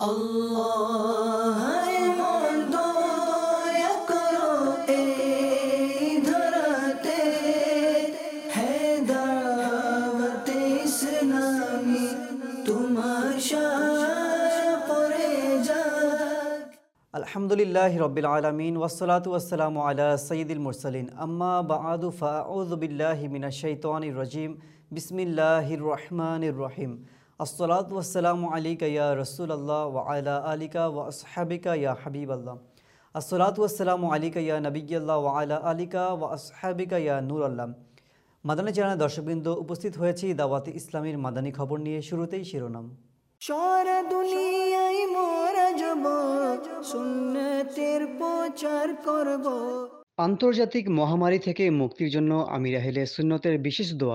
اللہ ہے موندو یا کرو اے دھرتے ہے دعوت اسلامی تماشا پرے جاگ۔ الحمدللہ رب العالمین والصلاة والسلام علی سید المرسلین اما بعد فاعوذ باللہ من الشیطان الرجیم بسم اللہ الرحمن الرحیم الصلاة والسلام علیکہ یا رسول اللہ وعلی آلکہ واصحابکہ یا حبیب اللہ الصلاة والسلام علیکہ یا نبی اللہ وعلی آلکہ واصحابکہ یا نور اللہ۔ মাদানী চ্যানেল দর্শকবৃন্দ উপস্থিত হয়েছি দাওয়াতে ইসলামীর মাদানী খবর নিয়ে। শুরুতেই শিরোনাম। সারা দুনিয়ায় মোরা যাব সুন্নতের প্রচার করব। আন্তর্জাতিক মহামারী থেকে মুক্তির জন্য আমির আহলে সুন্নতের বিশেষ দোয়া।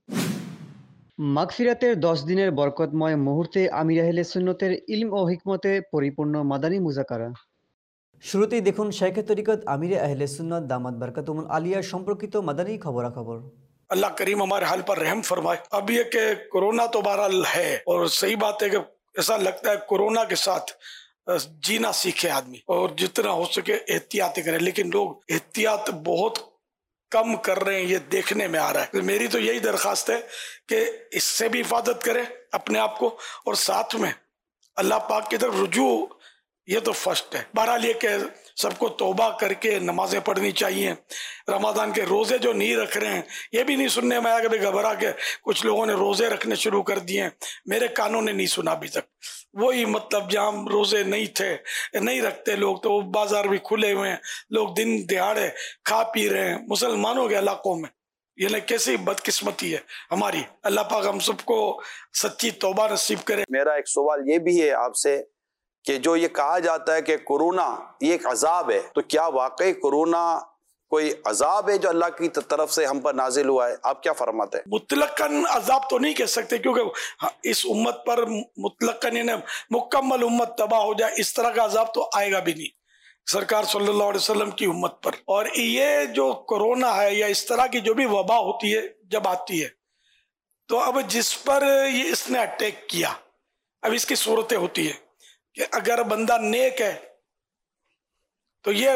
মাগফিরাতের 10 দিনের বরকতময় মুহূর্তে আমির আহলে সুন্নতের ইলম ও হিকমতে পরিপূর্ণ মাদানী মুজাকারা। শুরুতেই দেখুন শাইখে তরিকত আমির আহলে সুন্নত দামাত বরকাতুল আলিয়া সম্পর্কিত মাদানী খবরাখবর। अल्लाह करीम हमारे हाल पर रहम फरमाए। अब ये कि कोरोना तो बहरहाल है और सही बात है कि ऐसा लगता है कोरोना के साथ जीना सीखे आदमी और जितना हो सके एहतियात करें, लेकिन लोग एहतियात बहुत कम कर रहे हैं, ये देखने में आ रहा है। मेरी तो यही दरख्वास्त है कि इससे भी हिफाजत करें अपने आप को और साथ में अल्लाह पाक की तरफ रुजू, ये तो फर्स्ट है। बहरहाल ये कि सबको तौबा करके नमाजें पढ़नी चाहिए। रमज़ान के रोज़े जो नहीं रख रहे हैं, ये भी नहीं सुनने में आया कि घबरा के कुछ लोगों ने रोज़े रखने शुरू कर दिए हैं। मेरे कानों ने नहीं सुना अभी तक। वही मतलब जहाँ रोज़े नहीं थे, नहीं रखते लोग, तो बाजार भी खुले हुए हैं, लोग दिन दिहाड़े खा पी रहे हैं मुसलमानों के इलाकों में। ये कैसी बदकिस्मती है हमारी। अल्लाह पाक हम सबको सच्ची तौबा नसीब करे। मेरा एक सवाल ये भी है आपसे कि जो ये कहा जाता है कि कोरोना ये एक अजाब है, तो क्या वाकई कोरोना कोई अजाब है जो अल्लाह की तरफ से हम पर नाजिल हुआ है? आप क्या फरमाते हैं? मुतलकन अजाब तो नहीं कह सकते, क्योंकि इस उम्मत पर मुतलकन यानी मुकम्मल उम्मत तबाह हो जाए इस तरह का अजाब तो आएगा भी नहीं सरकार सल्लल्लाहु अलैहि वसल्लम की उम्मत पर। और ये जो कोरोना है या इस तरह की जो भी वबा होती है जब आती है, तो अब जिस पर ये इसने अटैक किया, अब इसकी सूरतें होती है कि अगर बंदा नेक है तो ये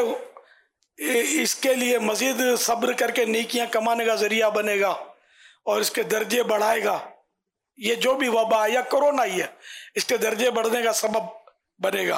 इसके लिए मजीद सब्र करके नेकियां कमाने का जरिया बनेगा और इसके दर्जे बढ़ाएगा। ये जो भी वबा है या कोरोना ही है, इसके दर्जे बढ़ने का सबब बनेगा।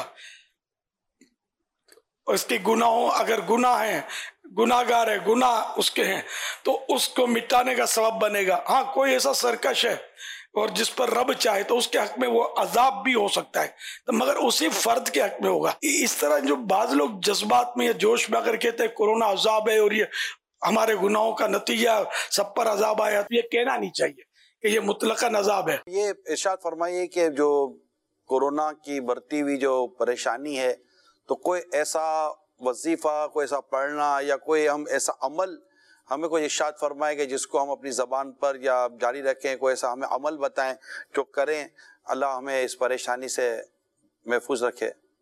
और इसके गुनाहों, अगर गुनाह है, गुनाहगार है, गुनाह उसके हैं, तो उसको मिटाने का सबब बनेगा। हाँ, कोई ऐसा सरकश है और जिस पर रब चाहे तो उसके हक में वो अजाब भी हो सकता है, तो मगर उसी फर्द के हक में होगा। इस तरह जो बाज लोग जज्बात में या जोश में अगर कहते हैं कोरोना अजाब है और ये हमारे गुनाहों का नतीजा, सब पर अजाब आया, तो ये कहना नहीं चाहिए कि ये मुतलकन अजाब है। ये इरशाद फरमाइए कि जो कोरोना की बढ़ती हुई जो परेशानी है, तो कोई ऐसा वजीफा, कोई ऐसा पढ़ना या कोई हम ऐसा अमल हमें कोई इरशाद फरमाए कि जिसको हम अपनी ज़बान पर या जारी रखें, कोई ऐसा हमें अमल बताएं जो करें, अल्लाह हमें इस परेशानी से महफूज रखे।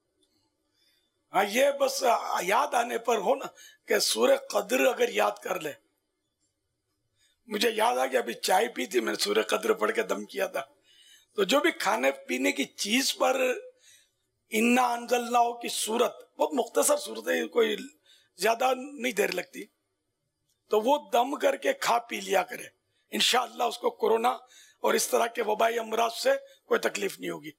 हाँ, ये बस याद आने पर हो ना कि सूरह कद्र अगर याद कर ले। मुझे याद आ गया, अभी चाय पी थी, मैंने सूरह कद्र पढ़ के दम किया था। तो जो भी खाने पीने की चीज पर इन्ना अंजलनाओ की सूरत, बहुत मुख्तसर सूरत है, कोई ज्यादा नहीं देर लगती, तो वो दम करके खा पी लिया करे। इंशाअल्लाह उसको कोरोना और इस तरह के वबाई अमराज से कोई तकलीफ नहीं होगी।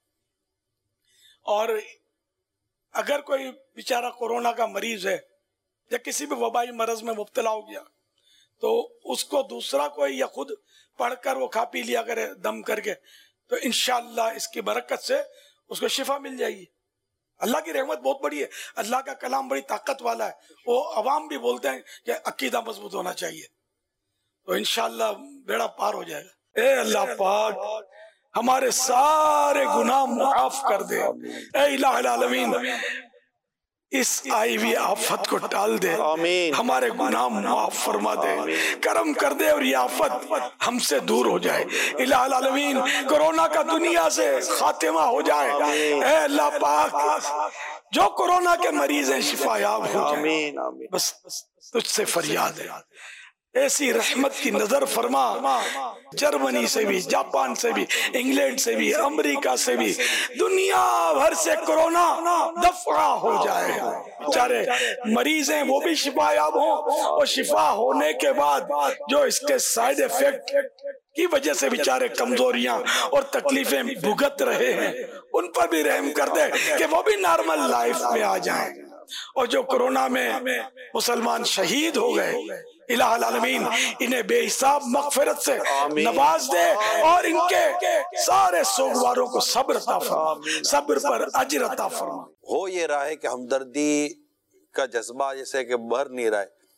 और अगर कोई बेचारा कोरोना का मरीज है या किसी भी वबाई मरज में मुब्तला हो गया, तो उसको दूसरा कोई या खुद पढ़कर वो खा पी लिया करे दम करके, तो इंशाअल्लाह इसकी बरकत से उसको शिफा मिल जाएगी। अल्लाह की रहमत बहुत बड़ी है, अल्लाह का कलाम बड़ी ताकत वाला है। वो अवाम भी बोलते हैं कि अकीदा मजबूत होना चाहिए, तो इंशाअल्लाह बेड़ा पार हो जाएगा। ए अल्लाह पाक हमारे सारे गुनाह माफ कर दे। ए इलाहुल आलमीन इस आई हुई आफत को टाल दे, हमारे गुनाह माफ फरमा दे, करम कर दे और ये आफत हमसे दूर हो जाए। इलाहुल आलमीन कोरोना का दुनिया से खातिमा हो जाए। ऐ अल्लाह पाक जो कोरोना के मरीज हैं शिफा याब हो जाए, बस तुझसे फरियाद है। ऐसी रहमत की नजर फरमा, जर्मनी से भी, जापान से भी, इंग्लैंड से भी, अमेरिका से भी, दुनिया भर से कोरोना दफा हो जाए। बेचारे मरीज हैं वो भी शिफा याब हो, और शिफा होने के बाद जो इसके साइड इफेक्ट की वजह से बेचारे कमजोरियां और तकलीफें भुगत रहे हैं, उन पर भी रहम कर दे कि वो भी नॉर्मल लाइफ में आ जाएं। और जो कोरोना में मुसलमान शहीद हो गए, इलाहुल आलमीन इन्हें बेहिसाब मगफिरत से नवाज दे और इनके सारे सोगवारों को सब्र अता फरमा, सब्र पर अजर अता फरमा। हो ये रहा है कि हमदर्दी का जज्बा जैसे कि बन नहीं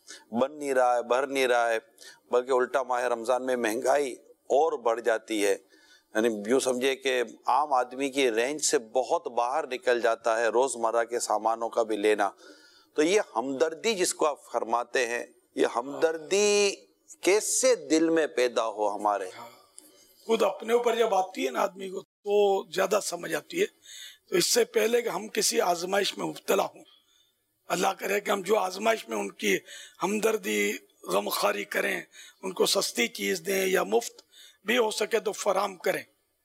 रहा है, बल्कि उल्टा माह रमजान में महंगाई और बढ़ जाती है। यानी यूँ समझिए कि आम आदमी की रेंज से बहुत बाहर निकल जाता है रोजमर्रा के सामानों का भी लेना। तो ये हमदर्दी जिसको आप फरमाते हैं, ये हमदर्दी कैसे दिल में पैदा हो हमारे? खुद अपने ऊपर जब आती है ना आदमी को तो ज्यादा समझ आती है। तो इससे पहले कि हम किसी आजमाइश में मुब्तला हों, अल्लाह करे कि हम जो आजमाइश में उनकी हमदर्दी गमखारी करें, उनको सस्ती चीज दें या मुफ्त भी हो सके तो फराम करें,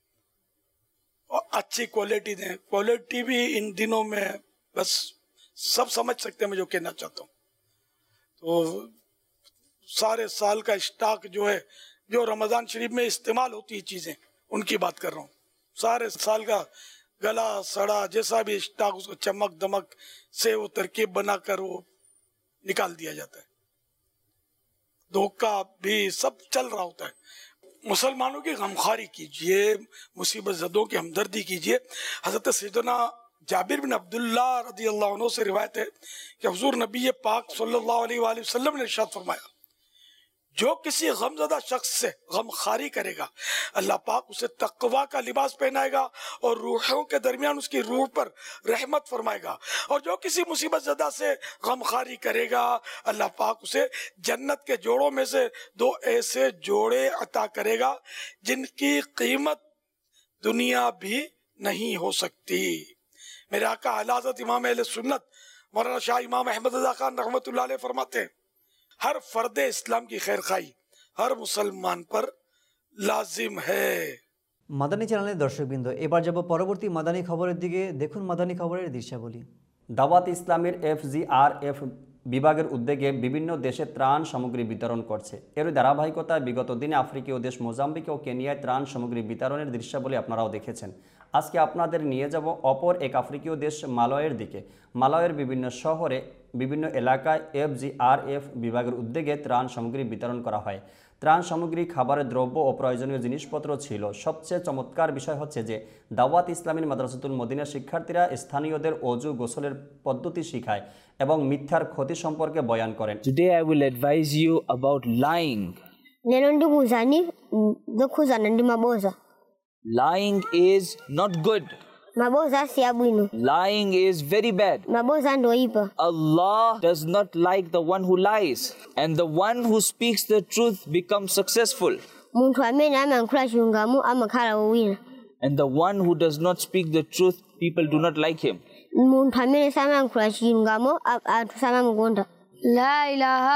और अच्छी क्वालिटी दें। क्वालिटी भी इन दिनों में बस सब समझ सकते हैं मैं जो कहना चाहता हूँ। तो सारे साल का स्टॉक जो है, जो रमजान शरीफ में इस्तेमाल होती है चीजें, उनकी बात कर रहा हूँ। सारे साल का गला सड़ा जैसा भी स्टॉक, उसको चमक दमक से वो तरकीब बनाकर वो निकाल दिया जाता है। धोखा भी सब चल रहा होता है। मुसलमानों की गमखारी कीजिए, मुसीबत ज़दों की हमदर्दी कीजिए। हजरत सैयदना जाबिर बिन अब्दुल्ला रज़ी अल्लाह अन्हु से रिवायत है कि हुजूर नबी पाक सल्लल्लाहु अलैहि वसल्लम ने इरशाद फरमाया, जो किसी गमज़दा शख्स से गमखारी करेगा, अल्लाह पाक उसे तकवा का लिबास पहनाएगा और रूहों के दरमियान उसकी रूह पर रहमत फरमाएगा। और जो किसी मुसीबत ज़दा से गमखारी करेगा, अल्लाह पाक उसे जन्नत के जोड़ों में से 2 ऐसे जोड़े अता करेगा जिनकी कीमत दुनिया भी नहीं हो सकती। मेरे आका आला हज़रत इमाम अहले सुन्नत मौलाना शाह इमाम अहमद रज़ा खान रहमतुल्लाह अलैह फरमाते हैं, हर फर्द इस्लाम की खैर खाई हर मुसलमान पर लाजिम है। মাদানী চ্যানেলের দর্শকবৃন্দ, এবার যাব পরবর্তী মাদানী খবরের দিকে। দেখুন মাদানী খবরের দৃশ্যাবলী। দাওয়াত ইসলামের FGRF বিভাগের উদ্যোগে বিভিন্ন দেশে ত্রাণ সামগ্রী বিতরণ করছে। এর ধারাবাহিকতায় বিগত দিনে আফ্রিকীয় দেশ মোজাম্বিক ও কেনিয়ায় ত্রাণ সামগ্রী বিতরণের দৃশ্যাবলী আপনারাও দেখেছেন। আজকে আপনাদের নিয়ে যাব অপর এক আফ্রিকীয় দেশ মালয়ের দিকে। মালয়ের বিভিন্ন শহরে বিভিন্ন এলাকায় FGRF বিভাগের উদ্যোগে ত্রাণ সামগ্রী বিতরণ করা হয়। ত্রাণ সামগ্রী, খাবারের দ্রব্য ও প্রয়োজনীয় জিনিসপত্র ছিল। সবচেয়ে চমৎকার বিষয় হচ্ছে যে দাওয়াত ইসলামীর মাদ্রাসাতুল মদিনার শিক্ষার্থীরা স্থানীয়দের অজু গোসলের পদ্ধতি শিখায় এবং মিথ্যার ক্ষতি সম্পর্কে বয়ান করেন। Today I will advise you about lying. Neno ndugu zani dokuzana ndi maboza. Lying is not good. Maboza si abwino. Lying is very bad. Maboza ndo ipa. Allah does not like the one who lies, and the one who speaks the truth becomes successful. Muntu amene amayankhula chilungamo amakhala wowina. And the one who does not speak the truth, people do not like him. Muntu amene samayankhula chilungamo anthu samamukonda. La ilaha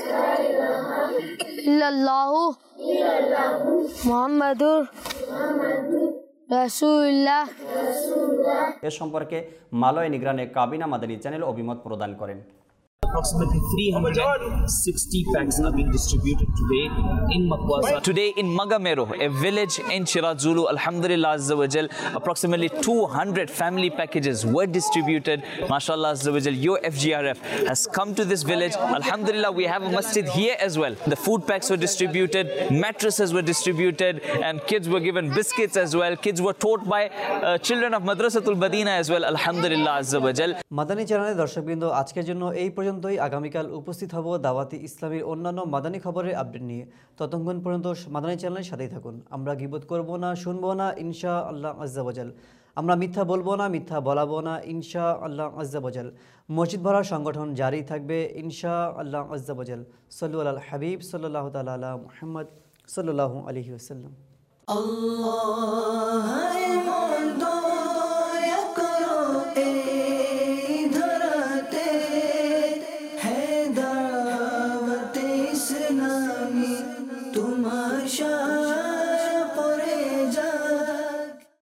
illallahu Muhammadur রাসূলুল্লাহ। এ সম্পর্কে মালয় নিগরানে কাবিনা Madani channel অভিমত প্রদান করেন। Approximately 360 packs are being distributed today in Makwasa. Today in Magamero, a village in Shiraz Zulu, Alhamdulillah Azza wa Jal, approximately 200 family packages were distributed. MashaAllah Azza wa Jal, your FGRF has come to this village. Alhamdulillah, we have a masjid here as well. The food packs were distributed, mattresses were distributed, and kids were given biscuits as well. Kids were taught by children of Madrasatul Madina as well. Alhamdulillah Azza wa Jal. Madani চ্যানেলের দর্শকবৃন্দ, আজকের জন্য এই পর্যন্তই। আগামীকাল উপস্থিত হব দাওয়াতি ইসলামীর অন্যান্য মাদানী খবরের আপডেট নিয়ে। ততক্ষণ পর্যন্ত মাদানী চ্যানেলের সাথেই থাকুন। আমরা গীবত করব না, শুনবো না, ইনশাআল্লাহ আজ্জা ওয়াজাল। আমরা মিথ্যা বলবো না, মিথ্যা বলাবো না, ইনশাআল্লাহ আজ্জা ওয়াজাল। মসজিদ ভরা সংগঠন জারি থাকবে ইনশাআল্লাহ আজ্জা ওয়াজাল। সাল্লু আলাল হাবিব সাল্লাল্লাহু তাআলা আলা মুহাম্মদ সাল্লাল্লাহু আলাইহি ওয়াসাল্লাম। আল্লাহ